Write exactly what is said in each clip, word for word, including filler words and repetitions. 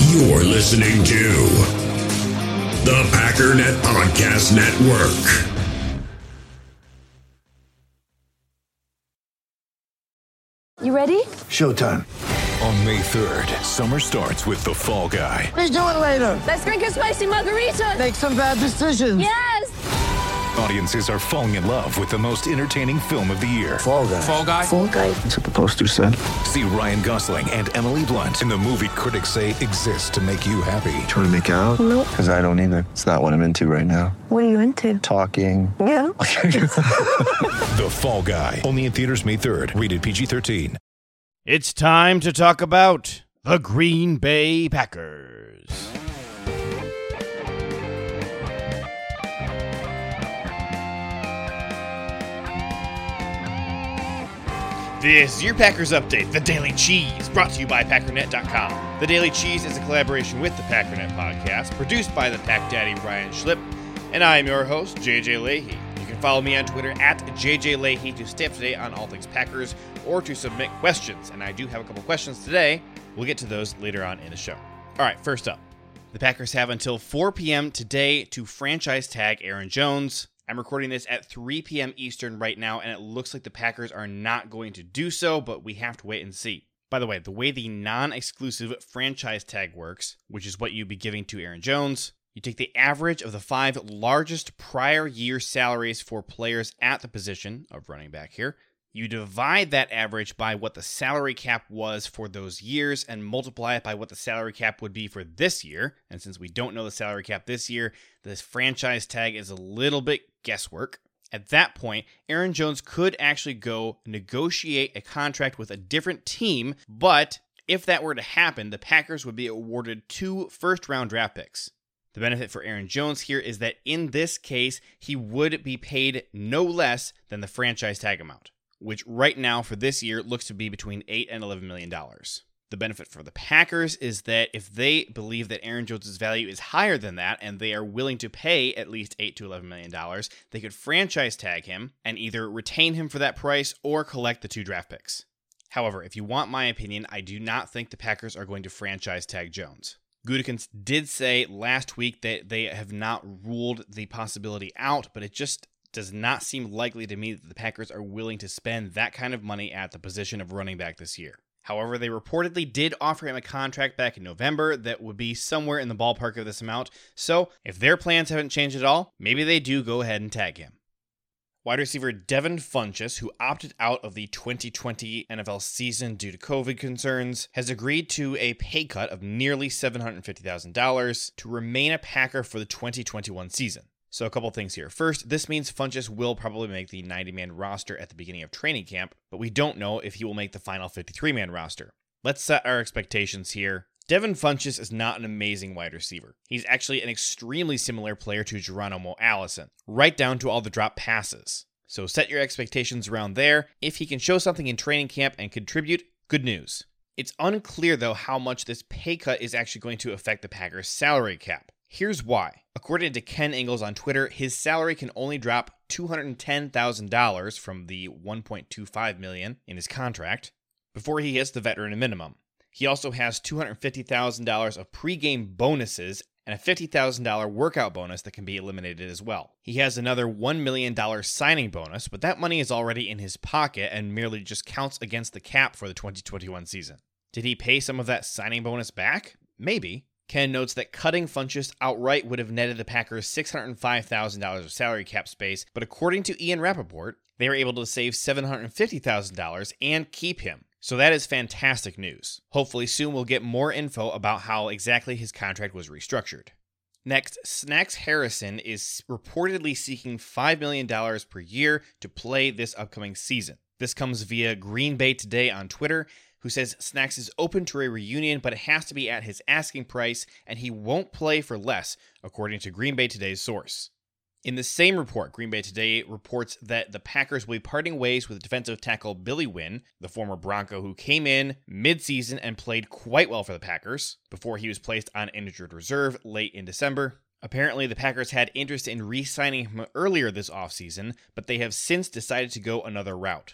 You're listening to the Packernet Podcast Network. You ready? Showtime. On May third, summer starts with The Fall Guy. Let's do it later. Let's drink a spicy margarita. Make some bad decisions. Yes! Audiences are falling in love with the most entertaining film of the year. Fall Guy. Fall Guy? Fall guy. That's what the poster said. See Ryan Gosling and Emily Blunt in the movie critics say exists to make you happy. Trying to make it out? Nope. Because I don't either. It's not what I'm into right now. What are you into? Talking. Yeah. The Fall Guy. Only in theaters May third. Rated P G thirteen. It's time to talk about the Green Bay Packers. This is your Packers Update, the Daily Cheese, brought to you by Packernet dot com. The Daily Cheese is a collaboration with the Packernet Podcast, produced by the Pack Daddy Ryan Schlip, and I am your host, J J Leahy. You can follow me on Twitter at J J Leahy to stay up to date on all things Packers or to submit questions, and I do have a couple questions today. We'll get to those later on in the show. All right, first up, the Packers have until four p.m. today to franchise tag Aaron Jones. I'm recording this at three p.m. Eastern right now, and it looks like the Packers are not going to do so, but we have to wait and see. By the way, the way the non-exclusive franchise tag works, which is what you'd be giving to Aaron Jones, you take the average of the five largest prior year salaries for players at the position of running back here. You divide that average by what the salary cap was for those years and multiply it by what the salary cap would be for this year. And since we don't know the salary cap this year, this franchise tag is a little bit guesswork. At that point, Aaron Jones could actually go negotiate a contract with a different team, but if that were to happen, the Packers would be awarded two first-round draft picks. The benefit for Aaron Jones here is that in this case, he would be paid no less than the franchise tag amount, which right now for this year looks to be between eight and eleven million dollars. The benefit for the Packers is that if they believe that Aaron Jones' value is higher than that and they are willing to pay at least eight to eleven million dollars, they could franchise tag him and either retain him for that price or collect the two draft picks. However, if you want my opinion, I do not think the Packers are going to franchise tag Jones. Gutekunst did say last week that they have not ruled the possibility out, but it just does not seem likely to me that the Packers are willing to spend that kind of money at the position of running back this year. However, they reportedly did offer him a contract back in November that would be somewhere in the ballpark of this amount, so if their plans haven't changed at all, maybe they do go ahead and tag him. Wide receiver Devin Funchess, who opted out of the twenty twenty N F L season due to COVID concerns, has agreed to a pay cut of nearly seven hundred fifty thousand dollars to remain a Packer for the twenty twenty-one season. So a couple things here. First, this means Funchess will probably make the ninety-man roster at the beginning of training camp, but we don't know if he will make the final fifty-three-man roster. Let's set our expectations here. Devin Funchess is not an amazing wide receiver. He's actually an extremely similar player to Geronimo Allison, right down to all the drop passes. So set your expectations around there. If he can show something in training camp and contribute, good news. It's unclear, though, how much this pay cut is actually going to affect the Packers' salary cap. Here's why. According to Ken Ingalls on Twitter, his salary can only drop two hundred ten thousand dollars from the one point two five million dollars in his contract before he hits the veteran minimum. He also has two hundred fifty thousand dollars of pregame bonuses and a fifty thousand dollars workout bonus that can be eliminated as well. He has another one million dollars signing bonus, but that money is already in his pocket and merely just counts against the cap for the twenty twenty-one season. Did he pay some of that signing bonus back? Maybe. Ken notes that cutting Funchess outright would have netted the Packers six hundred five thousand dollars of salary cap space, but according to Ian Rappaport, they were able to save seven hundred fifty thousand dollars and keep him. So that is fantastic news. Hopefully soon we'll get more info about how exactly his contract was restructured. Next, Snacks Harrison is reportedly seeking five million dollars per year to play this upcoming season. This comes via Green Bay Today on Twitter, who says Snacks is open to a reunion, but it has to be at his asking price, and he won't play for less, according to Green Bay Today's source. In the same report, Green Bay Today reports that the Packers will be parting ways with defensive tackle Billy Winn, the former Bronco who came in mid-season and played quite well for the Packers, before he was placed on injured reserve late in December. Apparently, the Packers had interest in re-signing him earlier this offseason, but they have since decided to go another route.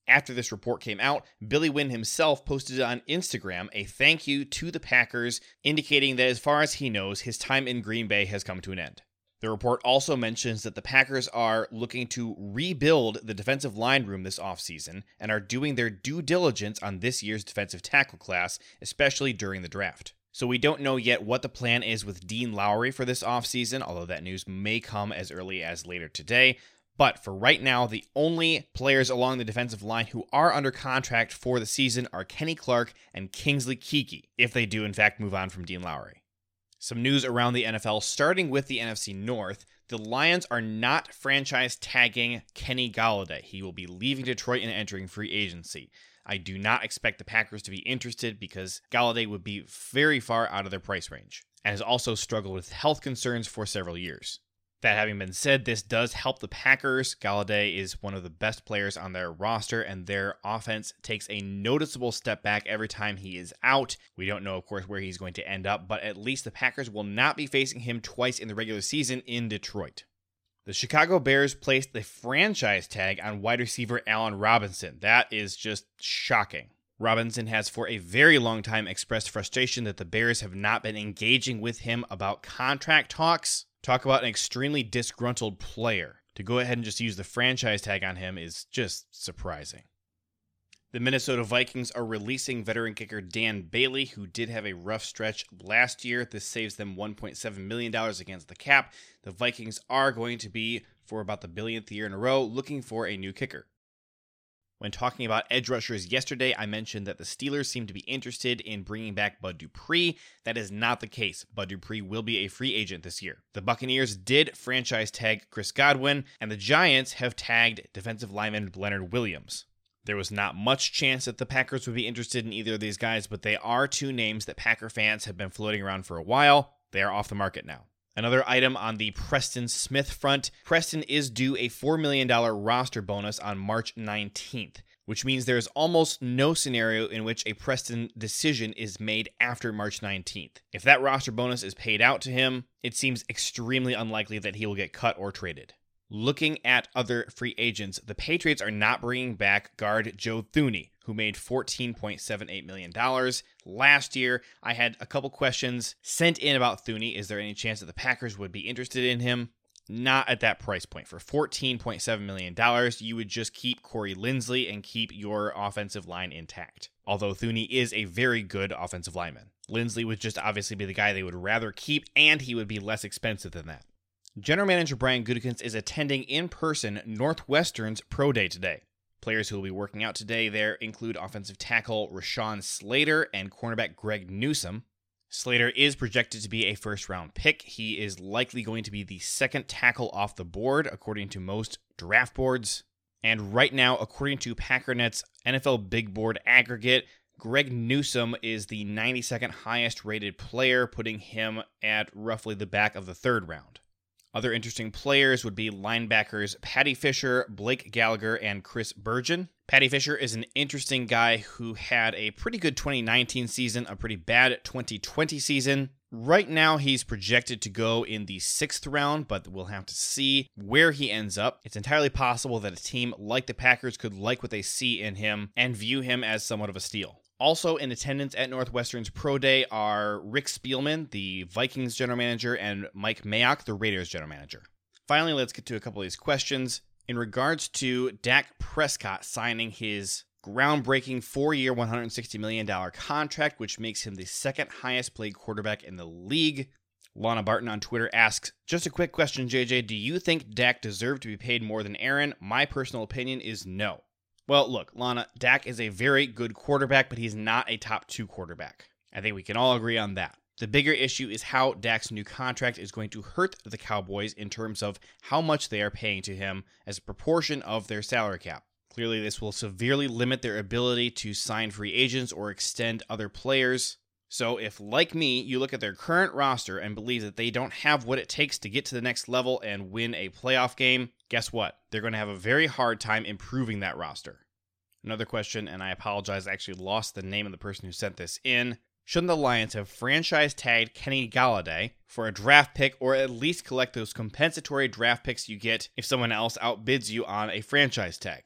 After this report came out, Billy Wynn himself posted on Instagram a thank you to the Packers, indicating that as far as he knows, his time in Green Bay has come to an end. The report also mentions that the Packers are looking to rebuild the defensive line room this offseason and are doing their due diligence on this year's defensive tackle class, especially during the draft. So we don't know yet what the plan is with Dean Lowry for this offseason, although that news may come as early as later today. But for right now, the only players along the defensive line who are under contract for the season are Kenny Clark and Kingsley Keke, if they do in fact move on from Dean Lowry. Some news around the N F L, starting with the N F C North. The Lions are not franchise tagging Kenny Golladay. He will be leaving Detroit and entering free agency. I do not expect the Packers to be interested because Golladay would be very far out of their price range and has also struggled with health concerns for several years. That having been said, this does help the Packers. Golladay is one of the best players on their roster, and their offense takes a noticeable step back every time he is out. We don't know, of course, where he's going to end up, but at least the Packers will not be facing him twice in the regular season in Detroit. The Chicago Bears placed the franchise tag on wide receiver Allen Robinson. That is just shocking. Robinson has for a very long time expressed frustration that the Bears have not been engaging with him about contract talks. Talk about an extremely disgruntled player. To go ahead and just use the franchise tag on him is just surprising. The Minnesota Vikings are releasing veteran kicker Dan Bailey, who did have a rough stretch last year. This saves them one point seven million dollars against the cap. The Vikings are going to be, for about the billionth year in a row, looking for a new kicker. When talking about edge rushers yesterday, I mentioned that the Steelers seem to be interested in bringing back Bud Dupree. That is not the case. Bud Dupree will be a free agent this year. The Buccaneers did franchise tag Chris Godwin, and the Giants have tagged defensive lineman Leonard Williams. There was not much chance that the Packers would be interested in either of these guys, but they are two names that Packer fans have been floating around for a while. They are off the market now. Another item on the Preston Smith front, Preston is due a four million dollars roster bonus on March nineteenth, which means there is almost no scenario in which a Preston decision is made after March nineteenth. If that roster bonus is paid out to him, it seems extremely unlikely that he will get cut or traded. Looking at other free agents, the Patriots are not bringing back guard Joe Thuney, who made fourteen point seven eight million dollars last year. I had a couple questions sent in about Thuney. Is there any chance that the Packers would be interested in him? Not at that price point. For fourteen point seven million dollars, you would just keep Corey Linsley and keep your offensive line intact. Although Thuney is a very good offensive lineman. Linsley would just obviously be the guy they would rather keep, and he would be less expensive than that. General Manager Brian Gutekunst is attending in person Northwestern's Pro Day today. Players who will be working out today there include offensive tackle Rashawn Slater and cornerback Greg Newsome. Slater is projected to be a first-round pick. He is likely going to be the second tackle off the board, according to most draft boards. And right now, according to Packernet's N F L Big Board aggregate, Greg Newsome is the ninety-second highest-rated player, putting him at roughly the back of the third round. Other interesting players would be linebackers Patty Fisher, Blake Gallagher, and Chris Burgeon. Patty Fisher is an interesting guy who had a pretty good twenty nineteen season, a pretty bad twenty twenty season. Right now, he's projected to go in the sixth round, but we'll have to see where he ends up. It's entirely possible that a team like the Packers could like what they see in him and view him as somewhat of a steal. Also in attendance at Northwestern's Pro Day are Rick Spielman, the Vikings general manager, and Mike Mayock, the Raiders general manager. Finally, let's get to a couple of these questions. In regards to Dak Prescott signing his groundbreaking four-year, one hundred sixty million dollars contract, which makes him the second highest paid quarterback in the league, Lana Barton on Twitter asks, just a quick question, J J, do you think Dak deserved to be paid more than Aaron? My personal opinion is no. Well, look, Lana, Dak is a very good quarterback, but he's not a top two quarterback. I think we can all agree on that. The bigger issue is how Dak's new contract is going to hurt the Cowboys in terms of how much they are paying to him as a proportion of their salary cap. Clearly, this will severely limit their ability to sign free agents or extend other players. So if, like me, you look at their current roster and believe that they don't have what it takes to get to the next level and win a playoff game, guess what? They're going to have a very hard time improving that roster. Another question, and I apologize, I actually lost the name of the person who sent this in. Shouldn't the Lions have franchise tagged Kenny Golladay for a draft pick, or at least collect those compensatory draft picks you get if someone else outbids you on a franchise tag?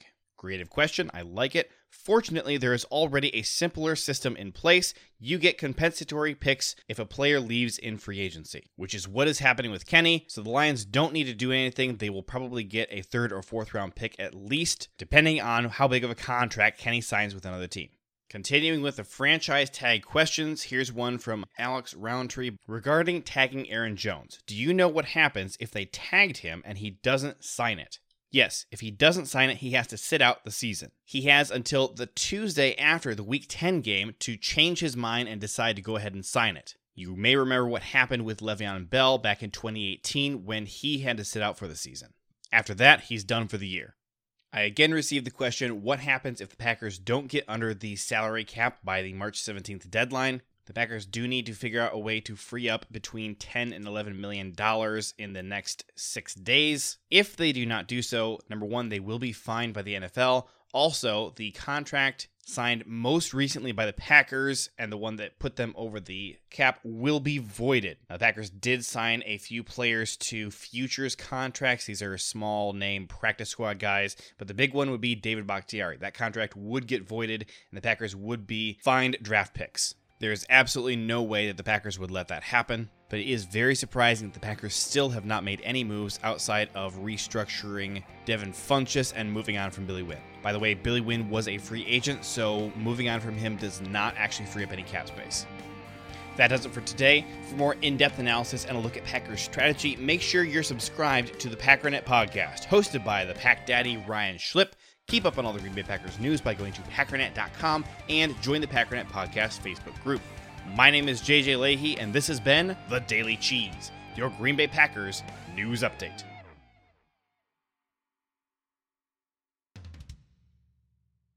Creative question, I like it. Fortunately, there is already a simpler system in place. You get compensatory picks if a player leaves in free agency, which is what is happening with Kenny. So the Lions don't need to do anything. They will probably get a third or fourth round pick at least, depending on how big of a contract Kenny signs with another team. Continuing with the franchise tag questions, here's one from Alex Roundtree regarding tagging Aaron Jones. Do you know what happens if they tagged him and he doesn't sign it? Yes, if he doesn't sign it, he has to sit out the season. He has until the Tuesday after the Week ten game to change his mind and decide to go ahead and sign it. You may remember what happened with Le'Veon Bell back in twenty eighteen when he had to sit out for the season. After that, he's done for the year. I again received the question, what happens if the Packers don't get under the salary cap by the March seventeenth deadline? The Packers do need to figure out a way to free up between ten and eleven million dollars in the next six days. If they do not do so, number one, they will be fined by the N F L. Also, the contract signed most recently by the Packers and the one that put them over the cap will be voided. Now, the Packers did sign a few players to futures contracts. These are small name practice squad guys, but the big one would be David Bakhtiari. That contract would get voided and the Packers would be fined draft picks. There is absolutely no way that the Packers would let that happen, but it is very surprising that the Packers still have not made any moves outside of restructuring Devin Funchess and moving on from Billy Winn. By the way, Billy Winn was a free agent, so moving on from him does not actually free up any cap space. That does it for today. For more in-depth analysis and a look at Packers strategy, make sure you're subscribed to the Packernet podcast, hosted by the Pack Daddy Ryan Schlip. Keep up on all the Green Bay Packers news by going to packernet dot com and join the Packernet Podcast Facebook group. My name is J J Leahy, and this has been The Daily Cheese, your Green Bay Packers news update.